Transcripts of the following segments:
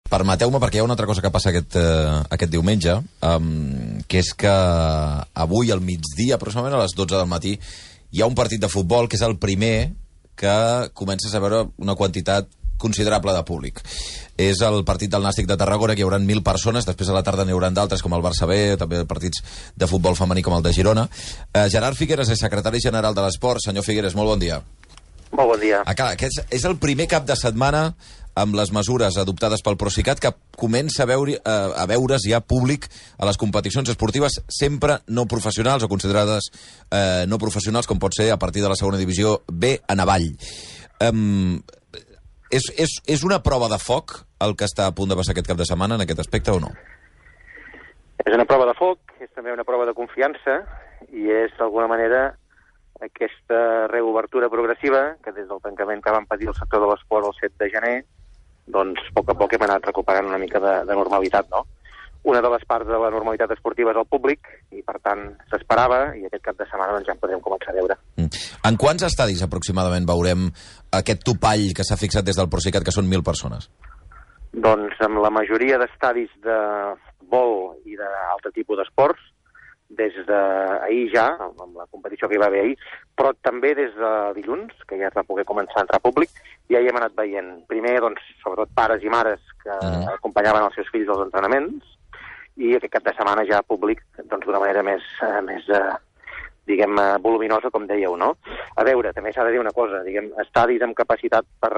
permeteu-me, perquè hi ha una altra cosa que passa aquest diumenge, que és que avui al migdia, aproximadament a les 12 del matí, hi ha un partit de futbol que és el primer que comences a veure una quantitat considerable de públic. És el partit del Nàstic de Tarragona, que hi haurà 1.000 persones, després a la tarda n'hi haurà d'altres, com el Barça B, també partits de futbol femení com el de Girona. Gerard Figueres és secretari general de l'Esport. Senyor Figueres, molt bon dia. Molt bon dia. Aquest és el primer cap de setmana amb les mesures adoptades pel Procicat que comença a veure's ja públic a les competicions esportives sempre no professionals o considerades no professionals, com pot ser a partir de la segona divisió B en avall. És una prova de foc el que està a punt de passar aquest cap de setmana en aquest aspecte o no? És una prova de foc, és també una prova de confiança i és d'alguna manera aquesta reobertura progressiva que des del tancament que van patir el sector de l'esport el 7 de gener, doncs a poc hem anat recuperant una mica de normalitat, no? Una de les parts de la normalitat esportiva és el públic i per tant s'esperava i aquest cap de setmana doncs ja en podrem començar a veure. En quants estadis aproximadament veurem aquest topall que s'ha fixat des del Procicat, que són 1.000 persones? Doncs amb la majoria d'estadis de futbol i d'altre tipus d'esports, des d'ahir ja, amb la competició que hi va haver ahir, però també des de dilluns, que ja es va poder començar a entrar públic, ja hi hem anat veient. Primer, doncs, sobretot pares i mares que acompanyaven els seus fills als entrenaments, i aquest cap de setmana ja públic doncs, d'una manera més diguem, voluminosa, com dèieu, no? A veure, també s'ha de dir una cosa, diguem, estadis amb capacitat per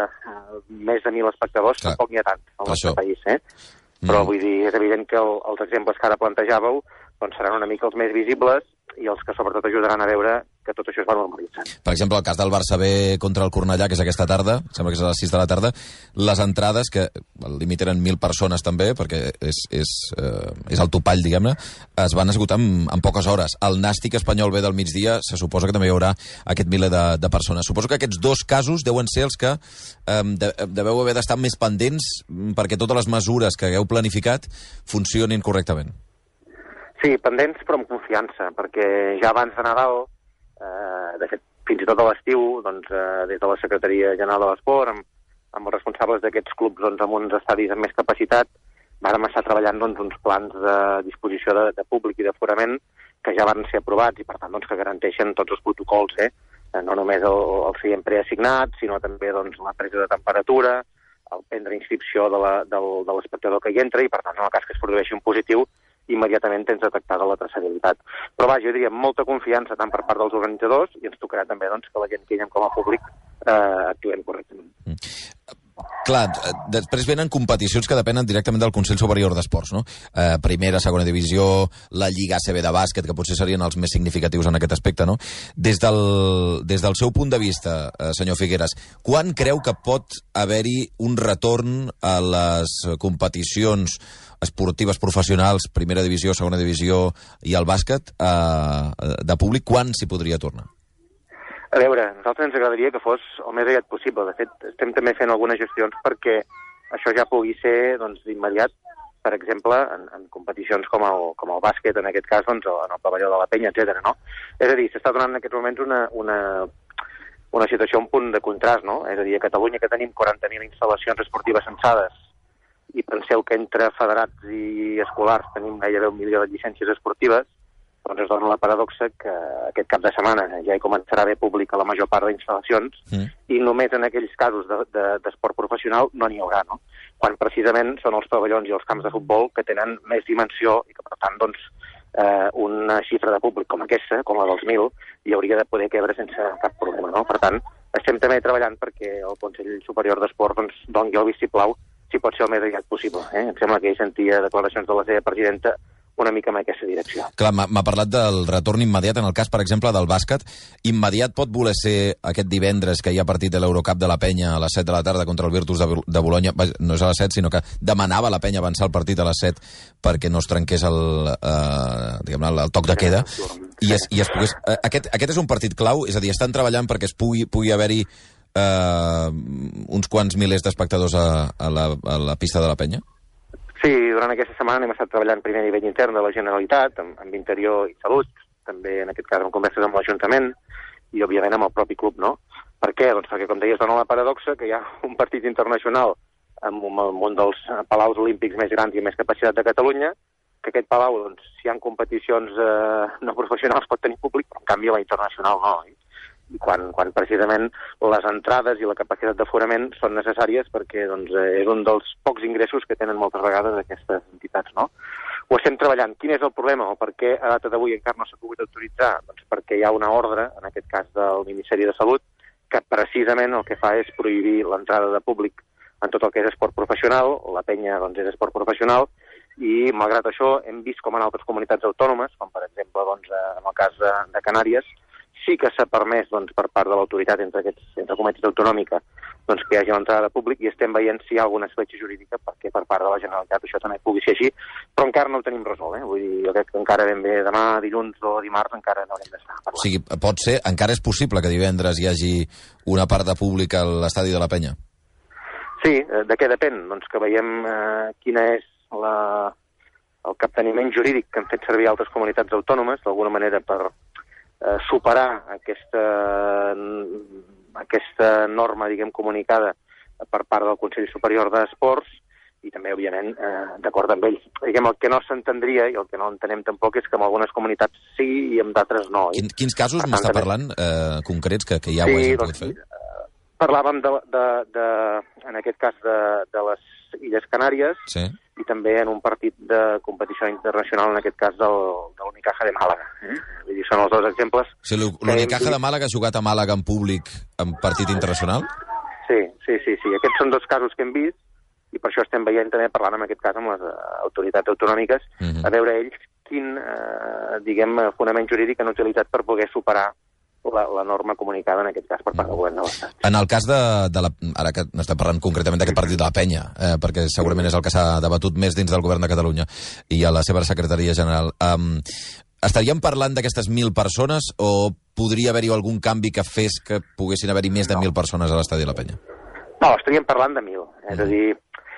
més de 1.000 espectadors, tampoc n'hi ha tant al nostre país, Però vull dir, és evident que els exemples que ara plantejàveu doncs seran una mica els més visibles i els que sobretot ajudaran a veure que tot això es va normalitzant. Per exemple, el cas del Barça B contra el Cornellà, que és aquesta tarda, sembla que és a les 6 de la tarda, les entrades, que el límit eren 1.000 persones també, perquè és el topall, diguem-ne, es van esgotar en poques hores. El Nàstic espanyol B del migdia se suposa que també hi haurà aquest miler de persones. Suposo que aquests dos casos deuen ser els que deveu haver d'estar més pendents perquè totes les mesures que hagueu planificat funcionin correctament. Sí, pendents però amb confiança, perquè ja abans de Nadal, de fet, fins i tot a l'estiu, doncs, des de la Secretaria General de l'Esport, amb els responsables d'aquests clubs doncs, amb uns estadis amb més capacitat, vàrem estar treballant doncs, uns plans de disposició de públic i d'aforament que ja van ser aprovats i, per tant, doncs, que garanteixen tots els protocols, no només el seient preassignat, sinó també doncs, la presa de temperatura, el prendre inscripció de l'espectador que hi entra i, per tant, en el cas que es produeixi un positiu, immediatament tens detectada la traçabilitat. Però vaja, jo diria, molta confiança tant per part dels organitzadors i ens tocarà també doncs, que la gent que hi anem com a públic actuem correctament. Clar, després venen competicions que depenen directament del Consell Superior d'Esports, no? Primera, segona divisió, la Lliga ACB de bàsquet, que potser serien els més significatius en aquest aspecte, no? Des del seu punt de vista, senyor Figueres, quan creu que pot haver-hi un retorn a les competicions esportives professionals, primera divisió, segona divisió i el bàsquet de públic, quan s'hi podria tornar? A veure, a nosaltres ens agradaria que fos el més aviat possible. De fet, estem també fent algunes gestions perquè això ja pugui ser doncs, d'immediat, per exemple, en competicions com el bàsquet, en aquest cas, doncs, en el pavelló de la Penya, etc. No? És a dir, s'està donant en aquests moments una situació, un punt de contrast, no? És a dir, a Catalunya, que tenim 40.000 instal·lacions esportives censades, i penseu que entre federats i escolars tenim gairebé 1 milió de llicències esportives, doncs es dona la paradoxa que aquest cap de setmana ja hi començarà a haver públic a la major part d'instal·lacions i només en aquells casos d'esport professional no n'hi haurà, no? Quan precisament són els pavellons i els camps de futbol que tenen més dimensió i que, per tant, doncs, una xifra de públic com aquesta, com la dels 1.000, hi hauria de poder quebre sense cap problema, no? Per tant, estem també treballant perquè el Consell Superior d'Esport doncs, doni el vistiplau si pot ser el més aviat possible. Em sembla que ell sentia declaracions de la seva presidenta una mica en aquesta direcció. Clar, m'ha parlat del retorn immediat. En el cas, per exemple, del bàsquet, immediat pot voler ser aquest divendres que hi ha partit de l'Eurocup de la Penya a les 7 de la tarda contra el Virtus de Bologna. No és a les 7, sinó que demanava la Penya avançar el partit a les 7 perquè no es trenqués el toc de queda. I es pogués... Aquest és un partit clau? És a dir, estan treballant perquè es pugui haver-hi uns quants milers d'espectadors a la pista de la Penya? Sí, durant aquesta setmana hem estat treballant primer a nivell intern de la Generalitat, amb Interior i Salut, també en aquest cas amb converses amb l'Ajuntament i òbviament amb el propi club, no? Per què? Doncs perquè, com deies, dona la paradoxa que hi ha un partit internacional en un dels palaus olímpics més grans i amb més capacitat de Catalunya, que aquest palau, doncs, si hi ha competicions no professionals pot tenir públic, però en canvi la internacional no. I quan precisament les entrades i la capacitat d'aforament són necessàries perquè doncs, és un dels pocs ingressos que tenen moltes vegades aquestes entitats, no? Ho estem treballant. Quin és el problema o per què a data d'avui encara no s'ha pogut autoritzar? Doncs perquè hi ha una ordre, en aquest cas del Ministeri de Salut, que precisament el que fa és prohibir l'entrada de públic en tot el que és esport professional. La penya doncs, és esport professional i, malgrat això, hem vist com en altres comunitats autònomes, com per exemple doncs, en el cas de Canàries, sí que s'ha permès doncs, per part de l'autoritat entre comunitats autonòmica doncs, que hi hagi l'entrada de públic i estem veient si hi ha alguna escletxa jurídica perquè per part de la Generalitat això també pugui ser així, però encara no ho tenim resolt. Vull dir, jo crec que encara ben bé demà, dilluns o dimarts encara n'haurem d'estar parlant. O sigui, pot ser, encara és possible que divendres hi hagi una part de públic a l'estadi de la Penya? Sí, de què depèn? Doncs que veiem quina és el capteniment jurídic que han fet servir altres comunitats autònomes, d'alguna manera per superar aquesta norma, diguem, comunicada per part del Consell Superior d'Esports i també, òbviament, d'acord amb ells. Diguem, el que no s'entendria i el que no entenem tampoc és que en algunes comunitats sí i en d'altres no. Quins casos m'està parlant concrets que ja ho hagin pogut fer? Parlàvem, en aquest cas, de les Illes Canàries, sí, i també en un partit de competició internacional, en aquest cas del Unicaja de Màlaga. Vull dir, són els dos exemples. O sigui, l'Unicaja de Màlaga ha jugat a Màlaga en públic en partit internacional? Sí. Aquests són dos casos que hem vist i per això estem veient també parlant en aquest cas amb les autoritats autonòmiques a veure ells quin, diguem, fonament jurídic han utilitzat per poder superar la norma comunicada, en aquest cas, per part del govern de l'Estat. En el cas ara que estem parlant concretament d'aquest partit de la Penya, perquè segurament és el que s'ha debatut més dins del govern de Catalunya i a la seva secretaria general, estaríem parlant d'aquestes 1.000 persones o podria haver-hi algun canvi que fes que poguessin haver-hi més de 1.000 persones a l'estadi de la Penya? No, estaríem parlant de 1.000. És a dir,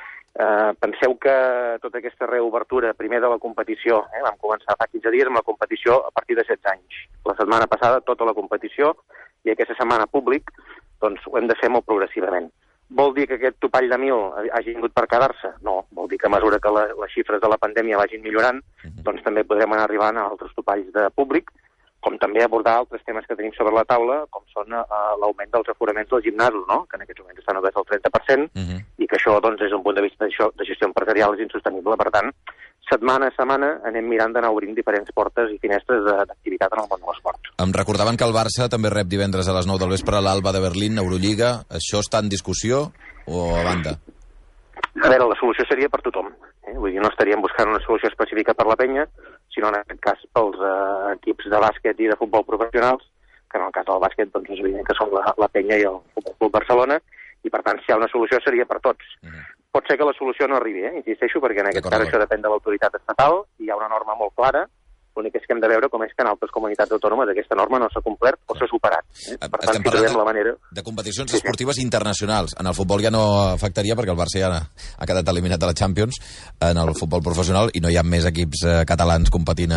penseu que tota aquesta reobertura, primer de la competició, vam començar fa 15 dies amb la competició a partir de 16 anys. La setmana passada tota la competició i aquesta setmana públic, doncs ho hem de fer molt progressivament. Vol dir que aquest topall de 1.000 hagi vingut per quedar-se? No, vol dir que a mesura que les xifres de la pandèmia vagin millorant, doncs també podrem anar arribant a altres topalls de públic, com també abordar altres temes que tenim sobre la taula, com són l'augment dels aforaments dels gimnasos, no? Que en aquests moments estan oberts al 30%, i que això, doncs, des d'un punt de vista de gestió empresarial és insostenible. Per tant, setmana a setmana anem mirant d'anar obrint diferents portes i finestres d'activitat en el món de l'esport. Em recordaven que el Barça també rep divendres a les 9 del vespre l'Alba de Berlín, Eurolliga. Això està en discussió o a banda? A veure, la solució seria per tothom. Vull dir, no estaríem buscant una solució específica per la penya, sinó en aquest cas pels equips de bàsquet i de futbol professionals, que en el cas del bàsquet doncs, és evident que són la penya i el Futbol Club Barcelona, i per tant, si hi ha una solució seria per tots. Pot ser que la solució no arribi, insisteixo, perquè en aquest cas això depèn de l'autoritat estatal, hi ha una norma molt clara, l'únic és que hem de veure com és que en altres comunitats autònomes aquesta norma no s'ha complert o s'ha superat. Per tant, si trobem la manera... de competicions esportives internacionals. En el futbol ja no afectaria perquè el Barça ja ha quedat eliminat de la Champions en el futbol professional i no hi ha més equips catalans competint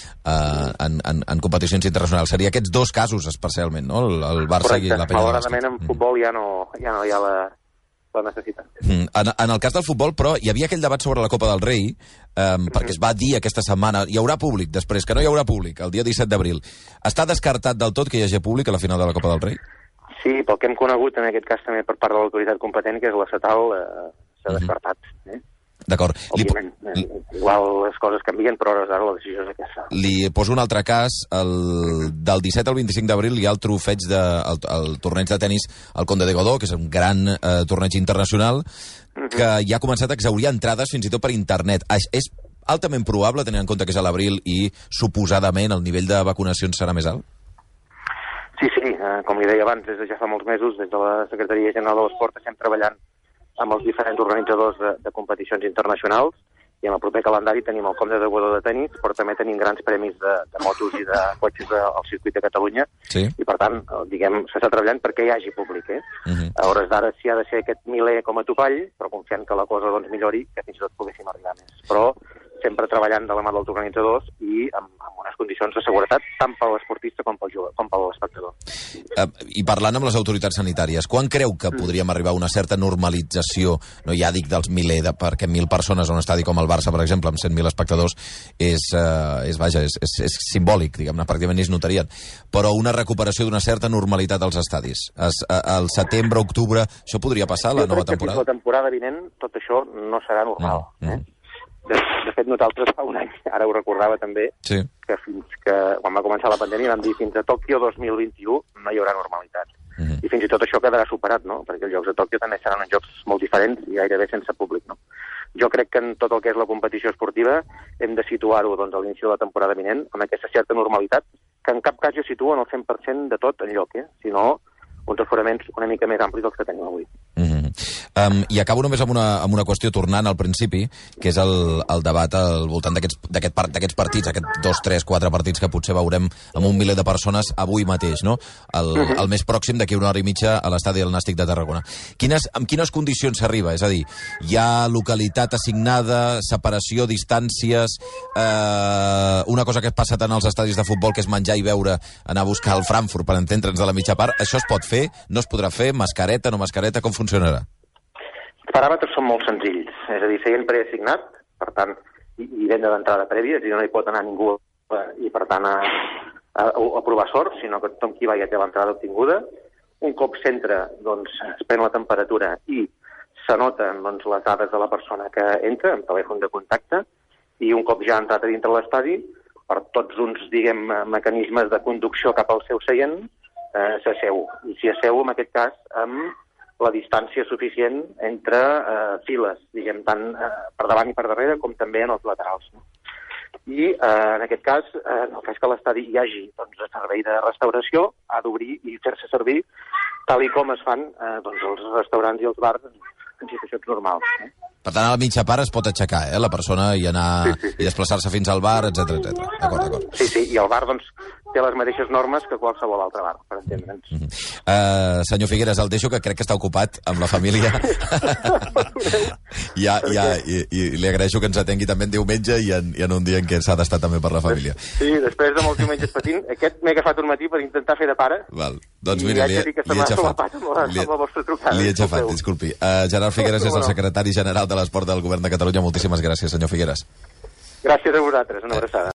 en competicions internacionals. Seria aquests dos casos especialment, no? El Barça i la Penya. Malauradament en futbol ja no hi ha la necessitat. En el cas del futbol, però, hi havia aquell debat sobre la Copa del Rei, perquè es va dir aquesta setmana, hi haurà públic, després que no hi haurà públic, el dia 17 d'abril. Està descartat del tot que hi hagi públic a la final de la Copa del Rei? Sí, pel que hem conegut, en aquest cas també per part de l'autoritat competent, que és l'estatal, s'ha descartat. D'acord. Òbviament, igual les coses canvien, però ara la decisió és aquesta. Li poso un altre cas. Del 17 al 25 d'abril hi ha el trofeig el torneig de tennis al Conde de Godó, que és un gran torneig internacional, que ja ha començat a exhaurir entrades fins i tot per internet. És altament probable, tenint en compte que és a l'abril i suposadament el nivell de vacunacions serà més alt? Sí, com li deia abans, des de ja fa molts mesos, des de la Secretaria General de l'Esport estem treballant amb els diferents organitzadors de competicions internacionals i en el proper calendari tenim el Conde de Godó de tenis, però també tenim grans premis de motos i de cotxes al circuit de Catalunya, i per tant, diguem, s'està treballant perquè hi hagi públic. A hores d'ara sí ha de ser aquest miler com a topall, però confiant que la cosa doncs millori, que fins i tot poguéssim arribar més. Però sempre treballant de la mà dels organitzadors i amb unes condicions de seguretat tant per l'esportista com per l'espectador. I parlant amb les autoritats sanitàries, quan creu que podríem arribar a una certa normalització, no ja dic dels miler, perquè 1.000 persones a un estadi com el Barça, per exemple, amb 100.000 espectadors, és simbòlic, diguem-ne, pràcticament ni es notarien, però una recuperació d'una certa normalitat als estadis. Al setembre, octubre, això podria passar, la nova temporada? Jo crec que fins la temporada vinent tot això no serà normal. De fet, nosaltres fa un any, ara ho recordava també, que quan va començar la pandèmia vam dir fins a Tòquio 2021 no hi haurà normalitat. I fins i tot això quedarà superat, no? Perquè els Jocs de Tòquio també seran uns jocs molt diferents i gairebé sense públic, no? Jo crec que en tot el que és la competició esportiva hem de situar-ho doncs, a l'inici de la temporada vinent amb aquesta certa normalitat, que en cap cas jo situo en el 100% de tot enlloc, sinó uns aforaments una mica més amplis dels que tenim avui. I acabo només amb una qüestió, tornant al principi, que és el debat al voltant d'aquests partits, aquests 2, 3, 4 partits que potser veurem amb 1 miler de persones avui mateix, no? El més pròxim, d'aquí 1 hora i mitja, a l'estadi del Nàstic de Tarragona. Amb quines condicions s'arriba? És a dir, hi ha localitat assignada, separació, distàncies, una cosa que passa tant als estadis de futbol, que és menjar i beure, anar a buscar el Frankfurt per entendre'ns a la mitja part, això es pot fer? No es podrà fer? Mascareta, no mascareta? Com funcionarà? Els paràmetres són molt senzills, és a dir, seient preassignat, per tant, i venda d'entrada prèvia, és a dir, no hi pot anar ningú i, per tant, a provar sort, sinó que tothom qui va ja té l'entrada obtinguda. Un cop s'entra, doncs, es pren la temperatura i s'anoten doncs, les dades de la persona que entra, amb telèfon de contacte, i un cop ja ha entrat a dintre l'estadi, per tots uns, diguem, mecanismes de conducció cap al seu seient, s'asseu. I s'hi asseu, en aquest cas, amb la distància suficient entre files, diguem, tant per davant i per darrere, com també en els laterals. No? I, en aquest cas, en el cas que a l'estadi hi hagi doncs, servei de restauració, ha d'obrir i fer-se servir tal i com es fan doncs, els restaurants i els bars en situacions normals. Per tant, a la mitja part es pot aixecar, la persona, i anar i desplaçar-se fins al bar, etc. D'acord. Sí, i el bar, doncs, té les mateixes normes que qualsevol altre bar, per entendre'ns. Senyor Figueres, el deixo, que crec que està ocupat amb la família. I li agraeixo que ens atengui també en diumenge i en un dia en què s'ha d'estar també per la família. Sí, després de molts diumenges patint, aquest m'he agafat un matí per intentar fer de pare. Val. Doncs mira, li he aixafat, disculpi. Gerard Figueres és el secretari general de l'Esport del Govern de Catalunya. Moltíssimes gràcies, senyor Figueres. Gràcies a vosaltres, una abraçada.